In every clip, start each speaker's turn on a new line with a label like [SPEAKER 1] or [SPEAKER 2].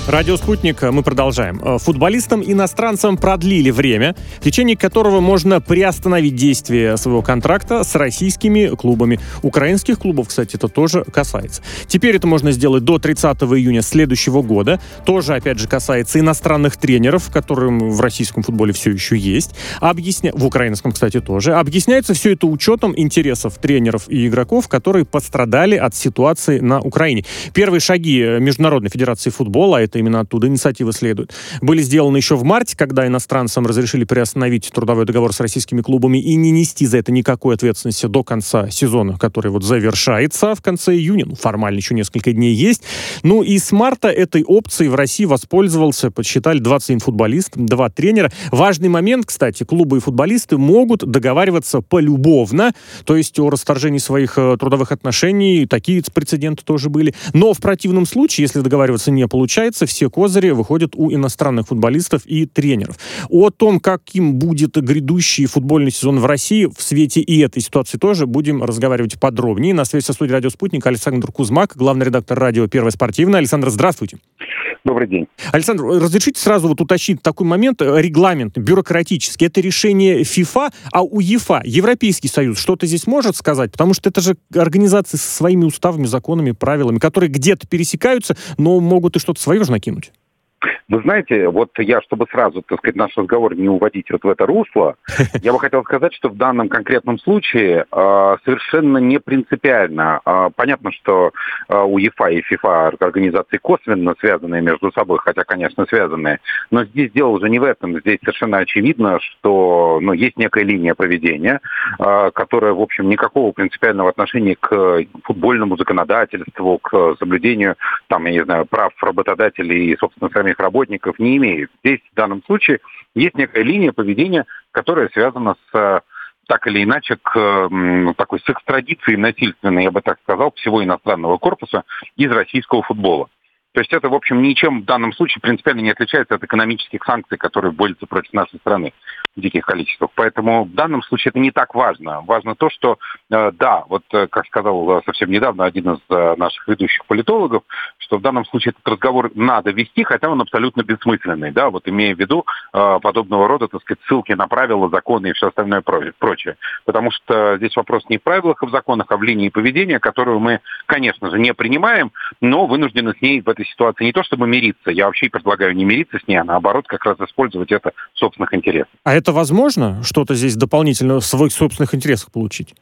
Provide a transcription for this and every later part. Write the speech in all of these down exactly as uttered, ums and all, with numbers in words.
[SPEAKER 1] Радио «Спутник», мы продолжаем. Футболистам-иностранцам продлили время, в течение которого можно приостановить действие своего контракта с российскими клубами. Украинских клубов, кстати, это тоже касается. Теперь это можно сделать до тридцатого июня следующего года. Тоже, опять же, касается иностранных тренеров, которым в российском футболе все еще есть. Объясня... В украинском, кстати, тоже. Объясняется все это учетом интересов тренеров и игроков, которые пострадали от ситуации на Украине. Первые шаги Международной Федерации футбола, это именно оттуда инициатива следует, были сделаны еще в марте, когда иностранцам разрешили приостановить трудовой договор с российскими клубами и не нести за это никакой ответственности до конца сезона, который вот завершается в конце июня. Ну, формально еще несколько дней есть. Ну и с марта этой опцией в России воспользовался, подсчитали, двадцать один футболист, два тренера. Важный момент, кстати, клубы и футболисты могут договариваться полюбовно, то есть о расторжении своих э, трудовых отношений. Такие прецеденты тоже были. Но в противном случае, если договариваться не получается, все козыри выходят у иностранных футболистов и тренеров. О том, каким будет грядущий футбольный сезон в России, в свете и этой ситуации тоже будем разговаривать подробнее. На связи со студией «Радио Спутник» Александр Кузмак, главный редактор радио «Первое спортивное». Александр, здравствуйте.
[SPEAKER 2] Добрый день.
[SPEAKER 1] Александр, разрешите сразу вот уточнить такой момент, регламент, бюрократический. Это решение ФИФА, а УЕФА, Европейский Союз, что-то здесь может сказать? Потому что это же организации со своими уставами, законами, правилами, которые где-то пересекаются, но могут и что-то свое же накинуть.
[SPEAKER 2] Вы знаете, вот я, чтобы сразу, так сказать, наш разговор не уводить вот в это русло, я бы хотел сказать, что в данном конкретном случае э, совершенно не принципиально. Э, понятно, что э, УЕФА и ФИФА организации косвенно связанные между собой, хотя, конечно, связанные, но здесь дело уже не в этом. Здесь совершенно очевидно, что ну, есть некая линия поведения, э, которая, в общем, никакого принципиального отношения к футбольному законодательству, к соблюдению, там, я не знаю, прав работодателей и, собственно, самих работников не имеют. Здесь в данном случае есть некая линия поведения, которая связана с, так или иначе, к такой с экстрадицией насильственной, я бы так сказал, всего иностранного корпуса из российского футбола. То есть это, в общем, ничем в данном случае принципиально не отличается от экономических санкций, которые вводятся против нашей страны в диких количествах. Поэтому в данном случае это не так важно. Важно то, что, э, да, вот, э, как сказал совсем недавно один из э, наших ведущих политологов, что в данном случае этот разговор надо вести, хотя он абсолютно бессмысленный, да, вот имея в виду э, подобного рода, так сказать, ссылки на правила, законы и все остальное прочее. Потому что здесь вопрос не в правилах и в законах, а в линии поведения, которую мы, конечно же, не принимаем, но вынуждены с ней в этой ситуации не то чтобы мириться, я вообще предлагаю не мириться с ней, а наоборот как раз использовать это в собственных интересах.
[SPEAKER 1] А это возможно, что-то здесь дополнительно в своих собственных интересах получить?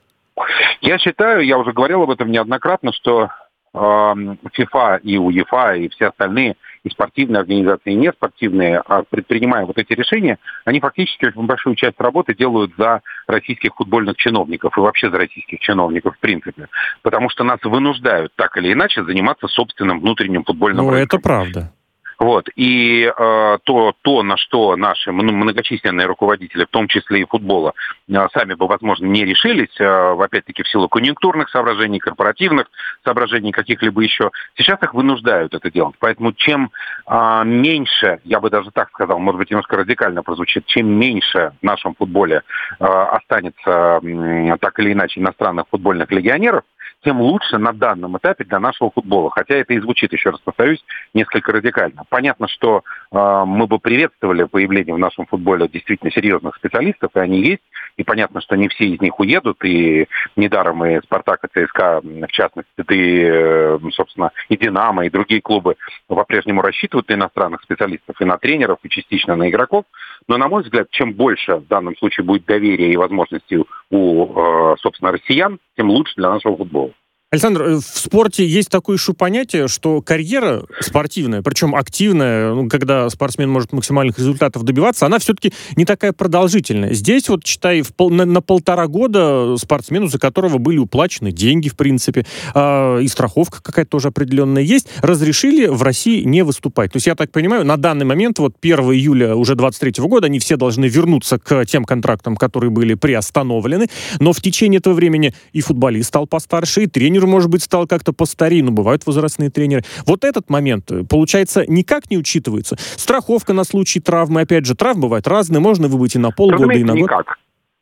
[SPEAKER 2] Я считаю, я уже говорил об этом неоднократно, что э, ФИФА и УЕФА и все остальные, и спортивные организации, и неспортивные, предпринимая вот эти решения, они фактически очень большую часть работы делают за российских футбольных чиновников и вообще за российских чиновников в принципе. Потому что нас вынуждают так или иначе заниматься собственным внутренним футбольным рынком.
[SPEAKER 1] Ну, это правда.
[SPEAKER 2] Вот. И э, то, то, на что наши многочисленные руководители, в том числе и футбола, э, сами бы, возможно, не решились, э, опять-таки в силу конъюнктурных соображений, корпоративных соображений, каких-либо еще, сейчас их вынуждают это делать. Поэтому чем э, меньше, я бы даже так сказал, может быть, немножко радикально прозвучит, чем меньше в нашем футболе э, останется э, так или иначе иностранных футбольных легионеров, тем лучше на данном этапе для нашего футбола. Хотя это и звучит, еще раз повторюсь, несколько радикально. Понятно, что э, мы бы приветствовали появление в нашем футболе действительно серьезных специалистов, и они есть. И понятно, что не все из них уедут, и недаром и «Спартак», и ЦСКА, в частности, и, э, собственно, и «Динамо», и другие клубы по-прежнему рассчитывают на иностранных специалистов, и на тренеров, и частично на игроков. Но, на мой взгляд, чем больше в данном случае будет доверия и возможностей у, э, собственно, россиян, тем лучше для нашего футбола.
[SPEAKER 1] Александр, в спорте есть такое еще понятие, что карьера спортивная, причем активная, ну, когда спортсмен может максимальных результатов добиваться, она все-таки не такая продолжительная. Здесь вот, читай, в пол, на, на полтора года спортсмену, за которого были уплачены деньги, в принципе, э, и страховка какая-то тоже определенная есть, разрешили в России не выступать. То есть, я так понимаю, на данный момент, вот первого июля уже двадцать третьего года, они все должны вернуться к тем контрактам, которые были приостановлены, но в течение этого времени и футболист стал постарше, и тренер, может быть, стал как-то постарее, но бывают возрастные тренеры. Вот этот момент, получается, никак не учитывается. Страховка на случай травмы, опять же, травмы бывают разные, можно выбыть и на полгода, и на год.
[SPEAKER 2] Никак.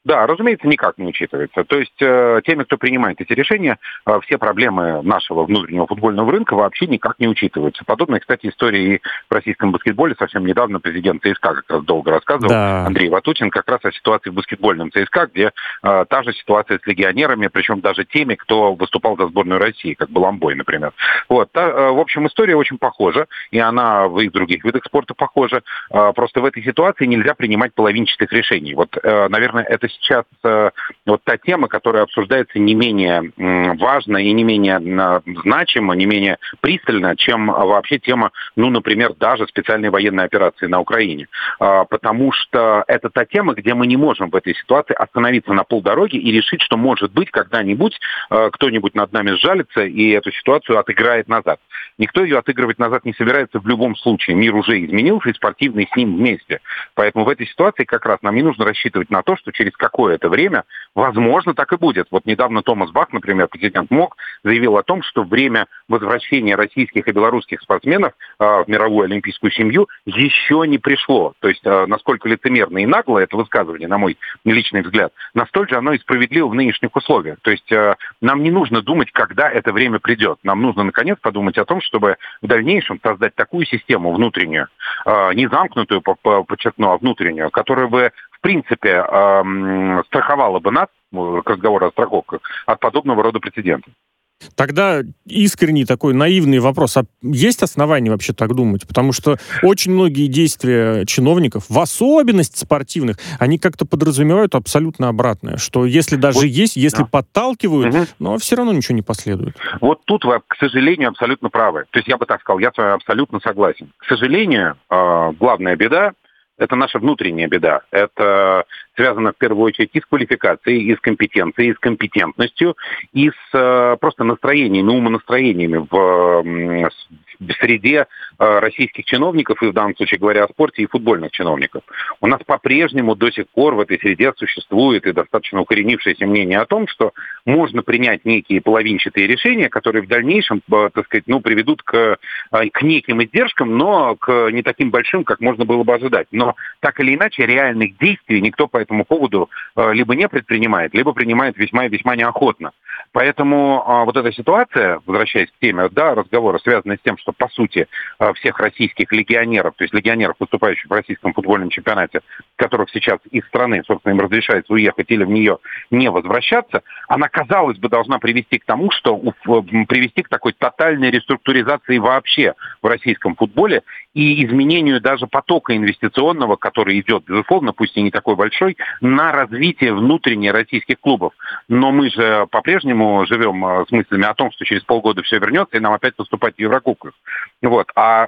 [SPEAKER 2] Да, разумеется, никак не учитывается. То есть э, теми, кто принимает эти решения, э, все проблемы нашего внутреннего футбольного рынка вообще никак не учитываются. Подобная, кстати, история и в российском баскетболе. Совсем недавно президент ЦСКА как раз долго рассказывал,
[SPEAKER 1] Да.
[SPEAKER 2] Андрей Ватутин, как раз о ситуации в баскетбольном ЦСКА, где э, та же ситуация с легионерами, причем даже теми, кто выступал за сборную России, как Баламбой, например. Вот. Та, э, в общем, история очень похожа, и она в и в других видах спорта похожа. Э, просто в этой ситуации нельзя принимать половинчатых решений. Вот, э, наверное, это сейчас э, вот та тема, которая обсуждается не менее э, важно и не менее э, значимо, не менее пристально, чем вообще тема, ну, например, даже специальной военной операции на Украине. Э, потому что это та тема, где мы не можем в этой ситуации остановиться на полдороги и решить, что, может быть, когда-нибудь э, кто-нибудь над нами сжалится и эту ситуацию отыграет назад. Никто ее отыгрывать назад не собирается в любом случае. Мир уже изменился, и спортивный с ним вместе. Поэтому в этой ситуации как раз нам не нужно рассчитывать на то, что через какое-то время, возможно, так и будет. Вот недавно Томас Бах, например, президент МОК, заявил о том, что время возвращения российских и белорусских спортсменов э, в мировую олимпийскую семью еще не пришло. То есть, э, насколько лицемерно и нагло это высказывание, на мой личный взгляд, настолько же оно и справедливо в нынешних условиях. То есть, э, нам не нужно думать, когда это время придет. Нам нужно, наконец, подумать о том, чтобы в дальнейшем создать такую систему внутреннюю, э, не замкнутую, подчеркну, а внутреннюю, которая бы в принципе, эм, страховала бы нас, к разговору о страховках, от подобного рода прецедентов.
[SPEAKER 1] Тогда искренний такой наивный вопрос. А есть основания вообще так думать? Потому что очень многие действия чиновников, в особенности спортивных, они как-то подразумевают абсолютно обратное. Что если даже вот, есть, если да. подталкивают, угу. но все равно ничего не последует.
[SPEAKER 2] Вот тут вы, к сожалению, абсолютно правы. То есть я бы так сказал, я с вами абсолютно согласен. К сожалению, э, главная беда — это наша внутренняя беда. Это связано в первую очередь и с квалификацией, и с компетенцией, и с компетентностью, и с просто настроениями, умонастроениями в, в среде российских чиновников, и в данном случае говоря о спорте, и футбольных чиновников. У нас по-прежнему до сих пор в этой среде существует и достаточно укоренившееся мнение о том, что можно принять некие половинчатые решения, которые в дальнейшем, так сказать, ну, приведут к, к неким издержкам, но к не таким большим, как можно было бы ожидать. Но так или иначе реальных действий никто по этому поводу либо не предпринимает, либо принимает весьма и весьма неохотно. Поэтому а, вот эта ситуация, возвращаясь к теме да, разговора, связанная с тем, что, по сути, всех российских легионеров, то есть легионеров, выступающих в российском футбольном чемпионате, которых сейчас из страны, собственно, им разрешается уехать или в нее не возвращаться, она, казалось бы, должна привести к тому, что привести к такой тотальной реструктуризации вообще в российском футболе и изменению даже потока инвестиционного, который идет, безусловно, пусть и не такой большой, на развитие внутренних российских клубов. Но мы же по-прежнему живем с мыслями о том, что через полгода все вернется, и нам опять поступать в Еврокубках. Вот. А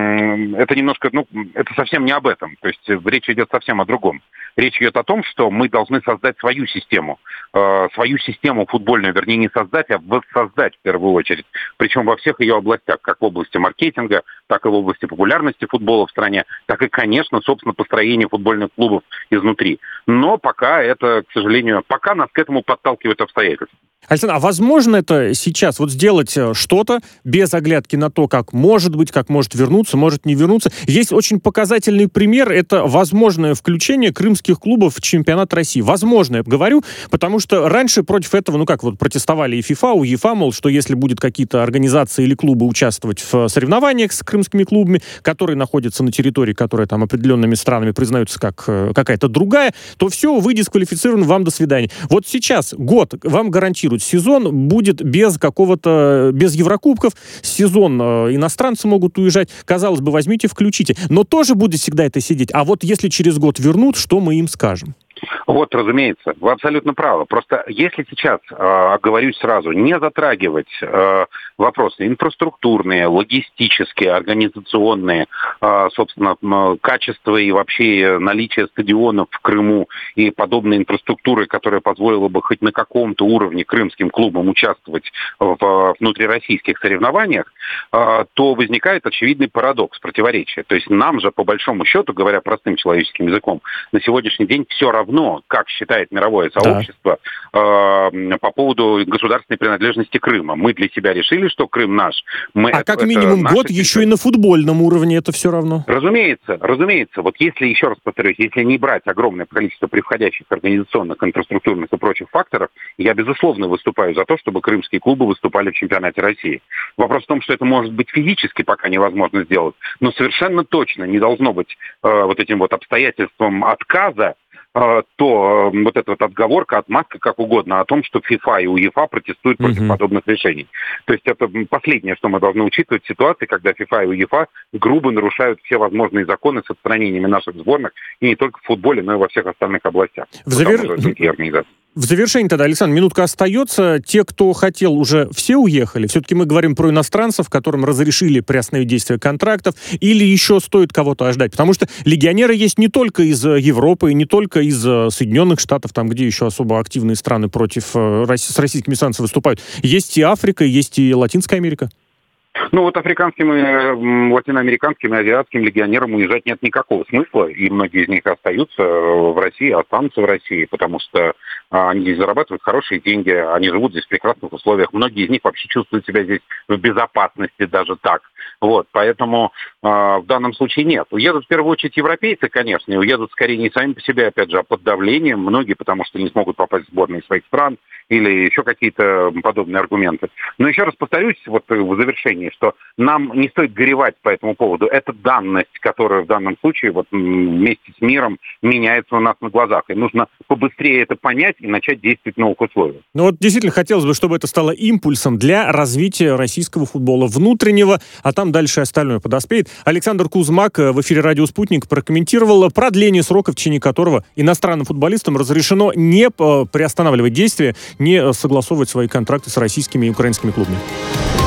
[SPEAKER 2] м- это немножко, ну, это совсем не об этом. То есть речь идет совсем о другом. Речь идет о том, что мы должны создать свою систему. Э, свою систему футбольную, вернее, не создать, а воссоздать в первую очередь. Причем во всех ее областях, как в области маркетинга, так и в области популярности футбола в стране, так и, конечно, собственно, построения футбольных клубов изнутри. Но пока это, к сожалению, пока нас к этому подталкивают обстоятельства.
[SPEAKER 1] Александр, а возможно это сейчас вот сделать что-то без оглядки на то, как может быть, как может вернуться, может не вернуться? Есть очень показательный пример, это возможное включение крымских клубов в чемпионат России. Возможно, я говорю, потому что раньше против этого, ну как вот протестовали и ФИФА, УЕФА, мол, что если будет какие-то организации или клубы участвовать в соревнованиях с крымскими клубами, которые находятся на территории, которая там определенными странами признаются как какая-то другая, то все, вы дисквалифицированы, вам до свидания. Вот сейчас год вам гарантирует, сезон будет без какого-то, без Еврокубков, сезон э, иностранцы могут уезжать. Казалось бы, возьмите, включите. Но тоже будет всегда это сидеть. А вот если через год вернут, что мы им скажем?
[SPEAKER 2] Вот, разумеется, вы абсолютно правы. Просто если сейчас, э, оговорюсь сразу, не затрагивать э, вопросы инфраструктурные, логистические, организационные, э, собственно, э, качество и вообще наличие стадионов в Крыму и подобной инфраструктуры, которая позволила бы хоть на каком-то уровне крымским клубам участвовать в внутрироссийских соревнованиях, э, то возникает очевидный парадокс, противоречие. То есть нам же, по большому счету, говоря простым человеческим языком, на сегодняшний день все равно, равно, как считает мировое сообщество, да. э, по поводу государственной принадлежности Крыма. Мы для себя решили, что Крым наш. Мы,
[SPEAKER 1] а
[SPEAKER 2] это,
[SPEAKER 1] как минимум год территория. Еще и на футбольном уровне это все равно.
[SPEAKER 2] Разумеется, разумеется. Вот если, еще раз повторюсь, если не брать огромное количество превходящих организационных, инфраструктурных и прочих факторов, я, безусловно, выступаю за то, чтобы крымские клубы выступали в чемпионате России. Вопрос в том, что это может быть физически пока невозможно сделать, но совершенно точно не должно быть э, вот этим вот обстоятельством отказа, э, то э, вот эта вот отговорка, отмазка, как угодно, о том, что ФИФА и УЕФА протестуют против mm-hmm. подобных решений. То есть это последнее, что мы должны учитывать в ситуации, когда ФИФА и УЕФА грубо нарушают все возможные законы с отстранениями наших сборных, и не только в футболе, но и во всех остальных областях.
[SPEAKER 1] В, завер... в завершении тогда, Александр, минутка остается. Те, кто хотел, уже все уехали? Все-таки мы говорим про иностранцев, которым разрешили приостановить действие контрактов, или еще стоит кого-то ожидать? Потому что легионеры есть не только из Европы, не только из Соединенных Штатов, там, где еще особо активные страны против с российскими санкциями выступают. Есть и Африка, есть и Латинская Америка.
[SPEAKER 2] Ну вот африканским, и латиноамериканским и азиатским легионерам уезжать нет никакого смысла, и многие из них остаются в России, останутся в России, потому что они здесь зарабатывают хорошие деньги, они живут здесь в прекрасных условиях, многие из них вообще чувствуют себя здесь в безопасности даже так. Вот, поэтому э, в данном случае нет. Уедут в первую очередь европейцы, конечно, и уедут скорее не сами по себе, опять же, а под давлением, многие, потому что не смогут попасть в сборные своих стран или еще какие-то подобные аргументы. Но еще раз повторюсь, вот в завершении, что нам не стоит горевать по этому поводу. Это данность, которая в данном случае вот вместе с миром меняется у нас на глазах. И нужно побыстрее это понять и начать действовать в новых условиях.
[SPEAKER 1] Ну вот действительно хотелось бы, чтобы это стало импульсом для развития российского футбола внутреннего, а там дальше остальное подоспеет. Александр Кузмак в эфире «Радио Спутник» прокомментировал продление срока, в течение которого иностранным футболистам разрешено не приостанавливать действия, не согласовывать свои контракты с российскими и украинскими клубами.